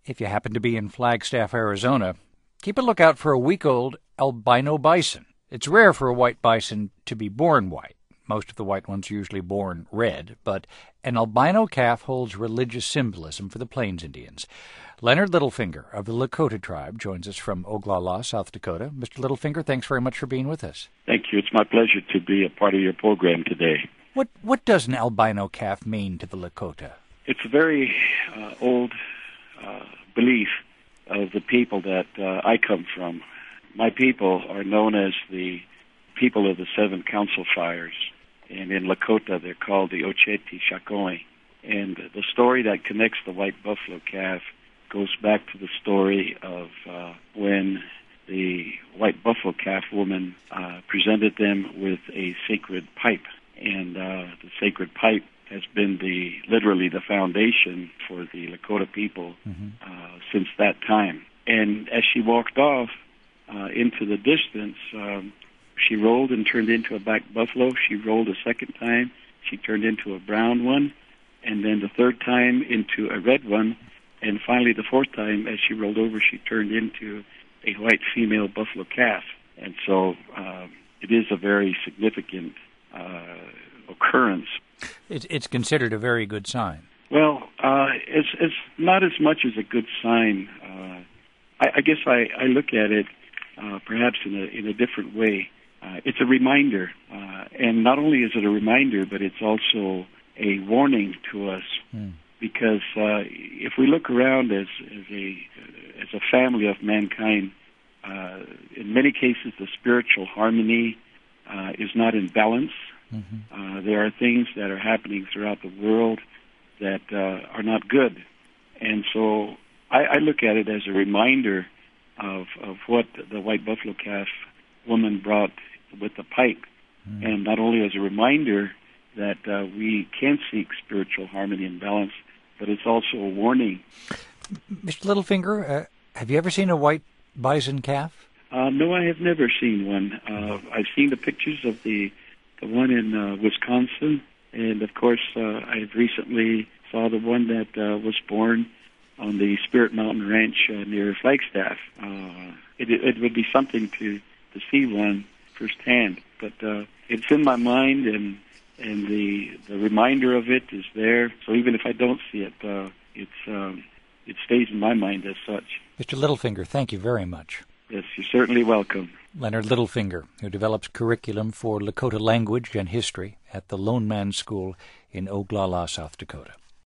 If you happen to be in Flagstaff, Arizona, keep a lookout for a week-old albino bison. It's rare for a white bison to be born white. Most of the white ones are usually born red, but an albino calf holds religious symbolism for the Plains Indians. Leonard Littlefinger of the Lakota tribe joins us from Oglala, South Dakota. Mr. Littlefinger, thanks very much for being with us. Thank you. It's my pleasure to be a part of your program today. What does an albino calf mean to the Lakota? It's a very old belief of the people that I come from. My people are known as the people of the Seven Council Fires, and in Lakota they're called the Ocheti Shakoi. And the story that connects the white buffalo calf goes back to the story of when the white buffalo calf woman presented them with a sacred pipe. And the sacred pipe has been literally the foundation for the Lakota people since that time. And as she walked off into the distance, she rolled and turned into a black buffalo. She rolled a second time. She turned into a brown one. And then the third time into a red one. And finally the fourth time, as she rolled over, she turned into a white female buffalo calf. And so it is a very significant occurrence. It's considered a very good sign. Well, it's not as much as a good sign. I guess I look at it perhaps in a different way. It's a reminder, and not only is it a reminder, but it's also a warning to us. Because if we look around as a family of mankind, in many cases the spiritual harmony is not in balance. There are things that are happening throughout the world that are not good. And so I look at it as a reminder of what the white buffalo calf woman brought with the pipe. And not only as a reminder that we can seek spiritual harmony and balance, but it's also a warning. Mr. Littlefinger, have you ever seen a white bison calf? No, I have never seen one. I've seen the pictures of the one in Wisconsin, and of course I recently saw the one that was born on the Spirit Mountain Ranch near Flagstaff. It would be something to see one firsthand, but it's in my mind, and the reminder of it is there. So even if I don't see it, it stays in my mind as such. Mr. Littlefinger, thank you very much. Yes, you're certainly welcome. Leonard Littlefinger, who develops curriculum for Lakota language and history at the Lone Man School in Oglala, South Dakota.